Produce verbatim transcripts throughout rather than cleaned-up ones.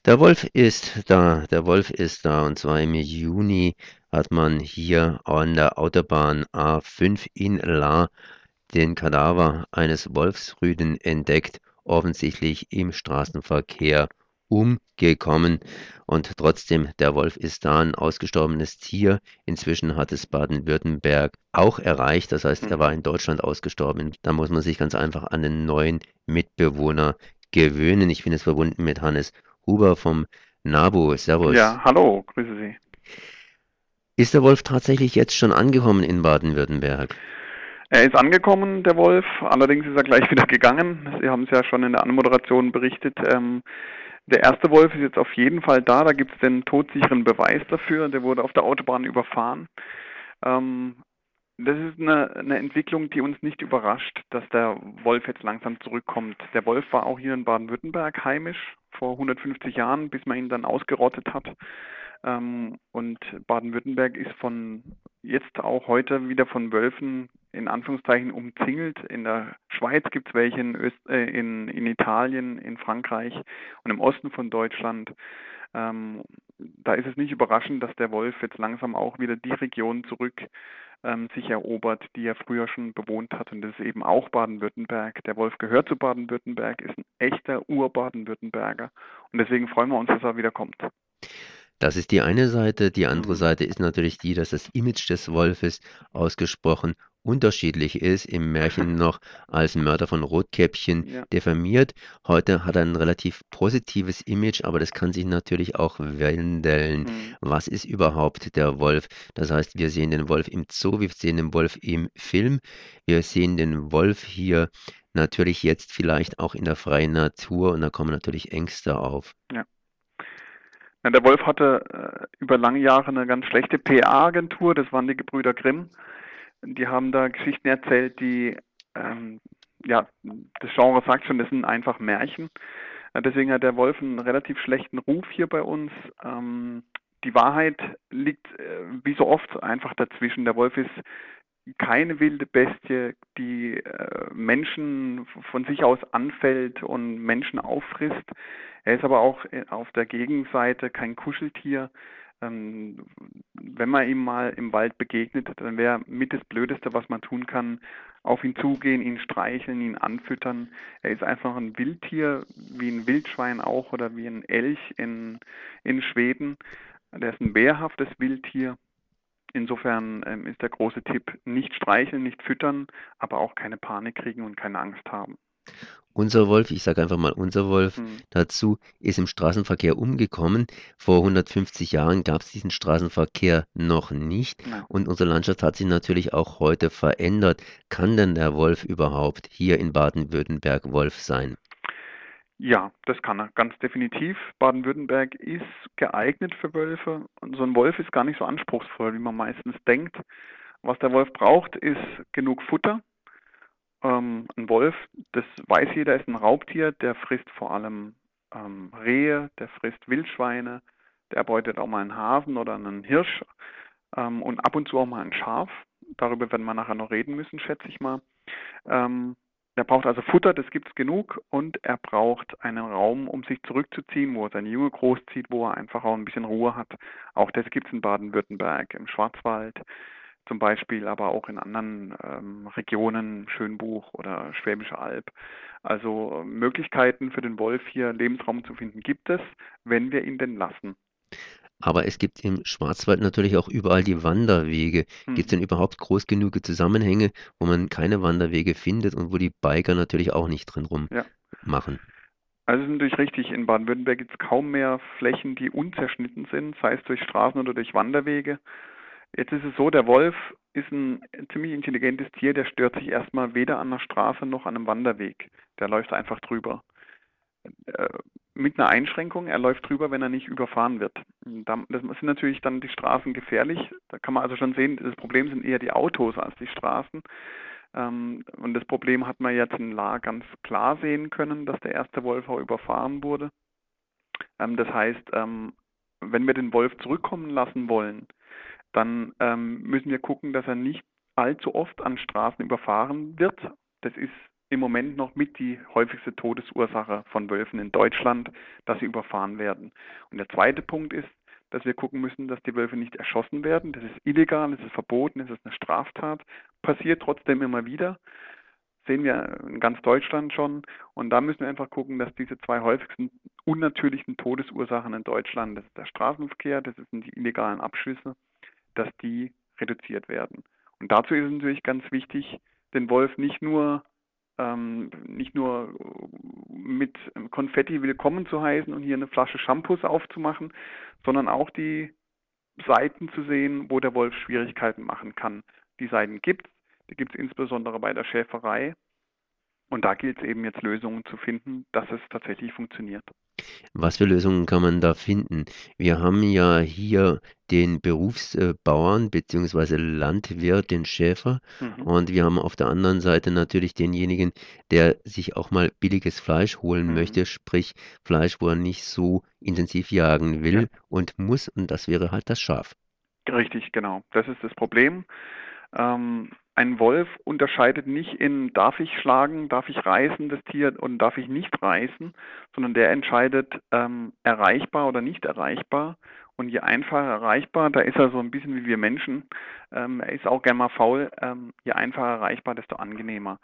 Der Wolf ist da, der Wolf ist da und zwar im Juni hat man hier an der Autobahn A fünf in Lahr den Kadaver eines Wolfsrüden entdeckt, offensichtlich im Straßenverkehr umgekommen. Und trotzdem, der Wolf ist da ein ausgestorbenes Tier. Inzwischen hat es Baden-Württemberg auch erreicht. Das heißt, er war Mhm. in Deutschland ausgestorben. Da muss man sich ganz einfach an den neuen Mitbewohner gewöhnen. Ich bin jetzt verbunden mit Hannes Huber vom NABU. Servus. Ja, hallo, grüße Sie. Ist der Wolf tatsächlich jetzt schon angekommen in Baden-Württemberg? Er ist angekommen, der Wolf, allerdings ist er gleich wieder gegangen. Sie haben es ja schon in der Anmoderation berichtet. Ähm, der erste Wolf ist jetzt auf jeden Fall da, da gibt es den todsicheren Beweis dafür. Der wurde auf der Autobahn überfahren. Ähm, das ist eine, eine Entwicklung, die uns nicht überrascht, dass der Wolf jetzt langsam zurückkommt. Der Wolf war auch hier in Baden-Württemberg heimisch vor hundertfünfzig Jahren, bis man ihn dann ausgerottet hat. Ähm, und Baden-Württemberg ist von jetzt auch heute wieder von Wölfen in Anführungszeichen umzingelt. In der Schweiz gibt es welche, in, Öst äh, in, in Italien, in Frankreich und im Osten von Deutschland. Ähm, Da ist es nicht überraschend, dass der Wolf jetzt langsam auch wieder die Region zurück ähm, sich erobert, die er früher schon bewohnt hat. Und das ist eben auch Baden-Württemberg. Der Wolf gehört zu Baden-Württemberg, ist ein echter Ur-Baden-Württemberger. Und deswegen freuen wir uns, dass er wieder kommt. Das ist die eine Seite. Die andere Mhm. Seite ist natürlich die, dass das Image des Wolfes ausgesprochen unterschiedlich ist. Im Märchen noch als Mörder von Rotkäppchen Ja. diffamiert. Heute hat er ein relativ positives Image, aber das kann sich natürlich auch wandeln. Mhm. Was ist überhaupt der Wolf? Das heißt, wir sehen den Wolf im Zoo, wir sehen den Wolf im Film, wir sehen den Wolf hier natürlich jetzt vielleicht auch in der freien Natur und da kommen natürlich Ängste auf. Ja. Ja, der Wolf hatte äh, über lange Jahre eine ganz schlechte P R-Agentur, das waren die Gebrüder Grimm. Die haben da Geschichten erzählt, die, ähm, ja, das Genre sagt schon, das sind einfach Märchen. Äh, Deswegen hat der Wolf einen relativ schlechten Ruf hier bei uns. Ähm, die Wahrheit liegt, äh, wie so oft, einfach dazwischen. Der Wolf ist keine wilde Bestie, die äh, Menschen von sich aus anfällt und Menschen auffrisst. Er ist aber auch äh, auf der Gegenseite kein Kuscheltier. Ähm, Wenn man ihm mal im Wald begegnet, dann wäre mit das Blödeste, was man tun kann, auf ihn zugehen, ihn streicheln, ihn anfüttern. Er ist einfach ein Wildtier, wie ein Wildschwein auch oder wie ein Elch in, in Schweden. Der ist ein wehrhaftes Wildtier. Insofern ähm, ist der große Tipp, nicht streicheln, nicht füttern, aber auch keine Panik kriegen und keine Angst haben. Unser Wolf, ich sage einfach mal unser Wolf Hm. dazu, ist im Straßenverkehr umgekommen. Vor hundertfünfzig Jahren gab es diesen Straßenverkehr noch nicht Ja. und unsere Landschaft hat sich natürlich auch heute verändert. Kann denn der Wolf überhaupt hier in Baden-Württemberg Wolf sein? Ja, das kann er, ganz definitiv. Baden-Württemberg ist geeignet für Wölfe. Und so ein Wolf ist gar nicht so anspruchsvoll, wie man meistens denkt. Was der Wolf braucht, ist genug Futter. Ähm, ein Wolf, das weiß jeder, ist ein Raubtier, der frisst vor allem ähm, Rehe, der frisst Wildschweine, der erbeutet auch mal einen Hasen oder einen Hirsch ähm, und ab und zu auch mal ein Schaf. Darüber werden wir nachher noch reden müssen, schätze ich mal. Ähm, Er braucht also Futter, das gibt es genug, und er braucht einen Raum, um sich zurückzuziehen, wo er seine Junge großzieht, wo er einfach auch ein bisschen Ruhe hat. Auch das gibt es in Baden-Württemberg, im Schwarzwald zum Beispiel, aber auch in anderen ähm, Regionen, Schönbuch oder Schwäbische Alb. Also Möglichkeiten für den Wolf hier Lebensraum zu finden gibt es, wenn wir ihn denn lassen. Aber es gibt im Schwarzwald natürlich auch überall die Wanderwege. Gibt es Hm. denn überhaupt groß genug Zusammenhänge, wo man keine Wanderwege findet und wo die Biker natürlich auch nicht drin Ja. rummachen? Also es ist natürlich richtig, in Baden-Württemberg gibt es kaum mehr Flächen, die unzerschnitten sind, sei es durch Straßen oder durch Wanderwege. Jetzt ist es so, der Wolf ist ein ziemlich intelligentes Tier, der stört sich erstmal weder an der Straße noch an einem Wanderweg. Der läuft einfach drüber. Äh, mit einer Einschränkung, er läuft drüber, wenn er nicht überfahren wird. Das sind natürlich dann die Straßen gefährlich. Da kann man also schon sehen, das Problem sind eher die Autos als die Straßen. Ähm, und das Problem hat man jetzt in Lahr ganz klar sehen können, dass der erste Wolf auch überfahren wurde. Ähm, das heißt, ähm, wenn wir den Wolf zurückkommen lassen wollen, dann ähm, müssen wir gucken, dass er nicht allzu oft an Straßen überfahren wird. Das ist im Moment noch mit die häufigste Todesursache von Wölfen in Deutschland, dass sie überfahren werden. Und der zweite Punkt ist, dass wir gucken müssen, dass die Wölfe nicht erschossen werden. Das ist illegal, das ist verboten, das ist eine Straftat. Passiert trotzdem immer wieder. Sehen wir in ganz Deutschland schon. Und da müssen wir einfach gucken, dass diese zwei häufigsten unnatürlichen Todesursachen in Deutschland, das ist der Straßenverkehr, das sind die illegalen Abschüsse, dass die reduziert werden. Und dazu ist es natürlich ganz wichtig, den Wolf nicht nur ähm, nicht nur mit Konfetti willkommen zu heißen und hier eine Flasche Shampoos aufzumachen, sondern auch die Seiten zu sehen, wo der Wolf Schwierigkeiten machen kann. Die Seiten gibt es, die gibt es insbesondere bei der Schäferei. Und da gilt es eben jetzt Lösungen zu finden, dass es tatsächlich funktioniert. Was für Lösungen kann man da finden? Wir haben ja hier den Berufsbauern bzw. Landwirt, den Schäfer, Mhm. und wir haben auf der anderen Seite natürlich denjenigen, der sich auch mal billiges Fleisch holen Mhm. möchte, sprich Fleisch, wo er nicht so intensiv jagen Ja, will und muss, und das wäre halt das Schaf. richtig, genau. Das ist das Problem. Ähm, ein Wolf unterscheidet nicht in darf ich schlagen, darf ich reißen das Tier und darf ich nicht reißen, sondern der entscheidet ähm, erreichbar oder nicht erreichbar. Und je einfacher erreichbar, da ist er so ein bisschen wie wir Menschen, ähm, er ist auch gern mal faul, ähm, je einfacher erreichbar, desto angenehmer.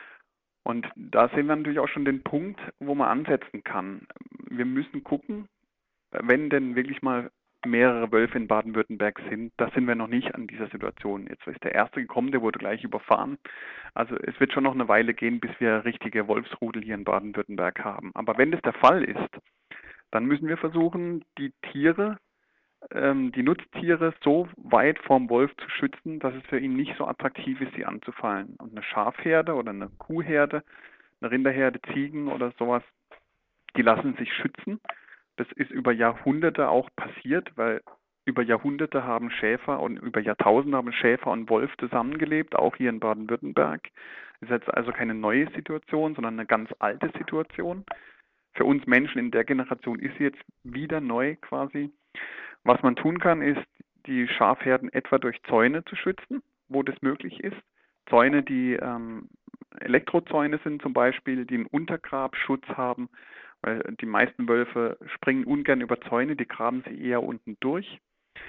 Und da sehen wir natürlich auch schon den Punkt, wo man ansetzen kann. Wir müssen gucken, wenn denn wirklich mal mehrere Wölfe in Baden-Württemberg sind, da sind wir noch nicht an dieser Situation. Jetzt ist der erste gekommen, der wurde gleich überfahren. Also es wird schon noch eine Weile gehen, bis wir richtige Wolfsrudel hier in Baden-Württemberg haben. Aber wenn das der Fall ist, dann müssen wir versuchen, die Tiere, ähm, die Nutztiere so weit vom Wolf zu schützen, dass es für ihn nicht so attraktiv ist, sie anzufallen. Und eine Schafherde oder eine Kuhherde, eine Rinderherde, Ziegen oder sowas, die lassen sich schützen. Das ist über Jahrhunderte auch passiert, weil über Jahrhunderte haben Schäfer und über Jahrtausende haben Schäfer und Wolf zusammengelebt, auch hier in Baden-Württemberg. Das ist jetzt also keine neue Situation, sondern eine ganz alte Situation. Für uns Menschen in der Generation ist sie jetzt wieder neu quasi. Was man tun kann, ist, die Schafherden etwa durch Zäune zu schützen, wo das möglich ist. Zäune, die ähm, Elektrozäune sind zum Beispiel, die einen Untergrabschutz haben, weil die meisten Wölfe springen ungern über Zäune, die graben sie eher unten durch.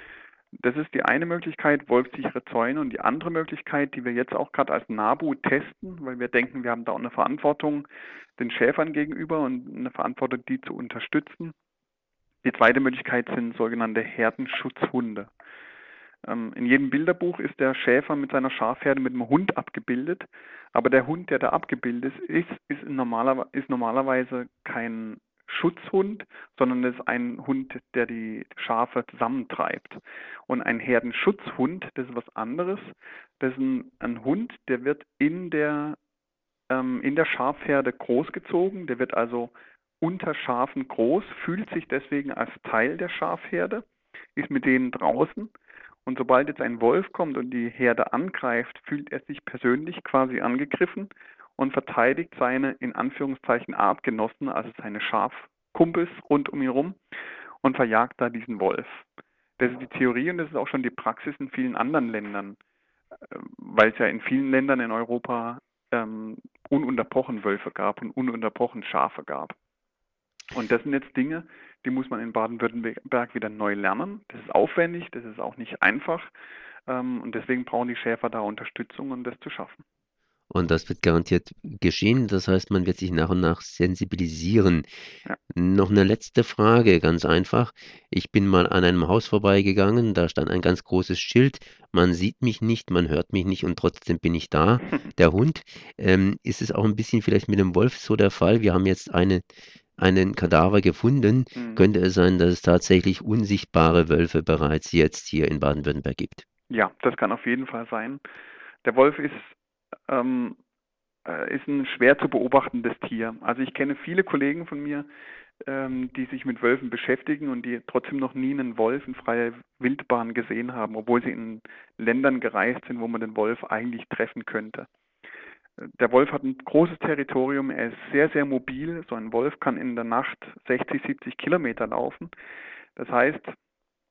Das ist die eine Möglichkeit, wolfsichere Zäune. Und die andere Möglichkeit, die wir jetzt auch gerade als NABU testen, weil wir denken, wir haben da auch eine Verantwortung den Schäfern gegenüber und eine Verantwortung, die zu unterstützen. Die zweite Möglichkeit sind sogenannte Herdenschutzhunde. Ähm, in jedem Bilderbuch ist der Schäfer mit seiner Schafherde mit einem Hund abgebildet, aber der Hund, der da abgebildet ist, ist, normaler, ist normalerweise kein Schutzhund, sondern ist ein Hund, der die Schafe zusammentreibt. Und ein Herdenschutzhund, das ist was anderes. Das ist ein, ein Hund, der wird in der, ähm, in der Schafherde großgezogen, der wird also unter Schafen groß, fühlt sich deswegen als Teil der Schafherde, ist mit denen draußen und sobald jetzt ein Wolf kommt und die Herde angreift, fühlt er sich persönlich quasi angegriffen und verteidigt seine in Anführungszeichen Artgenossen, also seine Schafkumpels rund um ihn herum und verjagt da diesen Wolf. Das ist die Theorie und das ist auch schon die Praxis in vielen anderen Ländern, weil es ja in vielen Ländern in Europa ähm, ununterbrochen Wölfe gab und ununterbrochen Schafe gab. Und das sind jetzt Dinge, die muss man in Baden-Württemberg wieder neu lernen. Das ist aufwendig, das ist auch nicht einfach. Ähm, und deswegen brauchen die Schäfer da Unterstützung, um das zu schaffen. Und das wird garantiert geschehen. Das heißt, man wird sich nach und nach sensibilisieren. Ja. Noch eine letzte Frage, ganz einfach. Ich bin mal an einem Haus vorbeigegangen, da stand ein ganz großes Schild. Man sieht mich nicht, man hört mich nicht und trotzdem bin ich da. Der Hund. Ähm, ist es auch ein bisschen vielleicht mit dem Wolf so der Fall? Wir haben jetzt eine, einen Kadaver gefunden. Mhm. Könnte es sein, dass es tatsächlich unsichtbare Wölfe bereits jetzt hier in Baden-Württemberg gibt? Ja, das kann auf jeden Fall sein. Der Wolf ist, ähm, äh, ist ein schwer zu beobachtendes Tier. Also ich kenne viele Kollegen von mir, ähm, die sich mit Wölfen beschäftigen und die trotzdem noch nie einen Wolf in freier Wildbahn gesehen haben, obwohl sie in Ländern gereist sind, wo man den Wolf eigentlich treffen könnte. Der Wolf hat ein großes Territorium, er ist sehr, sehr mobil. So ein Wolf kann in der Nacht sechzig, siebzig Kilometer laufen. Das heißt,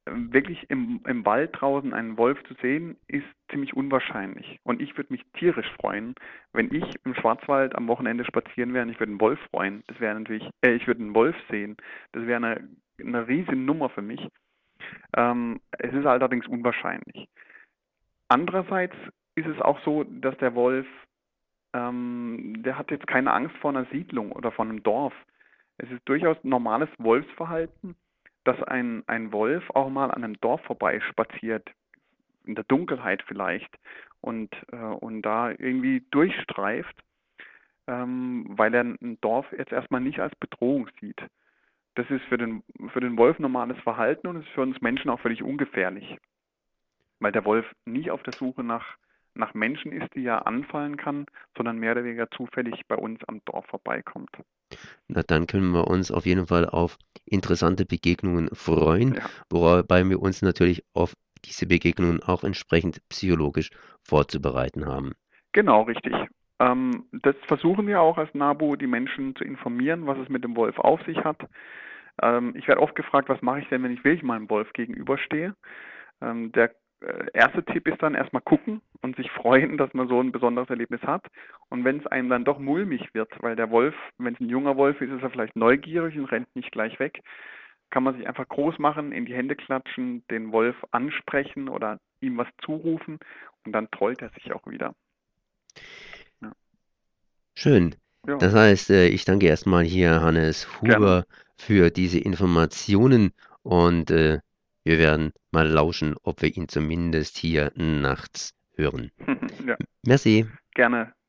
wirklich im, im Wald draußen einen Wolf zu sehen, ist ziemlich unwahrscheinlich. Und ich würde mich tierisch freuen, wenn ich im Schwarzwald am Wochenende spazieren wäre und ich würde einen Wolf freuen. Das wäre natürlich, äh, ich würde einen Wolf sehen. Das wäre eine, eine riesige Nummer für mich. Ähm, es ist allerdings unwahrscheinlich. Andererseits ist es auch so, dass der Wolf, ähm, der hat jetzt keine Angst vor einer Siedlung oder vor einem Dorf. Es ist durchaus normales Wolfsverhalten, dass ein, ein Wolf auch mal an einem Dorf vorbeispaziert, in der Dunkelheit vielleicht, und, äh, und da irgendwie durchstreift, ähm, weil er ein Dorf jetzt erstmal nicht als Bedrohung sieht. Das ist für den, für den Wolf normales Verhalten und ist für uns Menschen auch völlig ungefährlich, weil der Wolf nie auf der Suche nach, nach Menschen ist, die er anfallen kann, sondern mehr oder weniger zufällig bei uns am Dorf vorbeikommt. Na, dann können wir uns auf jeden Fall auf interessante Begegnungen freuen, Ja, wobei wir uns natürlich auf diese Begegnungen auch entsprechend psychologisch vorzubereiten haben. genau, richtig. Ähm, das versuchen wir auch als NABU, die Menschen zu informieren, was es mit dem Wolf auf sich hat. Ähm, ich werde oft gefragt, was mache ich denn, wenn ich wirklich meinem Wolf gegenüberstehe? Ähm, der äh, erste Tipp ist dann erstmal gucken und sich freuen, dass man so ein besonderes Erlebnis hat. Und wenn es einem dann doch mulmig wird, weil der Wolf, wenn es ein junger Wolf ist, ist er vielleicht neugierig und rennt nicht gleich weg, kann man sich einfach groß machen, in die Hände klatschen, den Wolf ansprechen oder ihm was zurufen und dann trollt er sich auch wieder. Ja, Schön. ja, Das heißt, äh, ich danke erstmal hier Hannes gerne. Huber für diese Informationen und äh, wir werden mal lauschen, ob wir ihn zumindest hier nachts hören. Ja, Merci. gerne.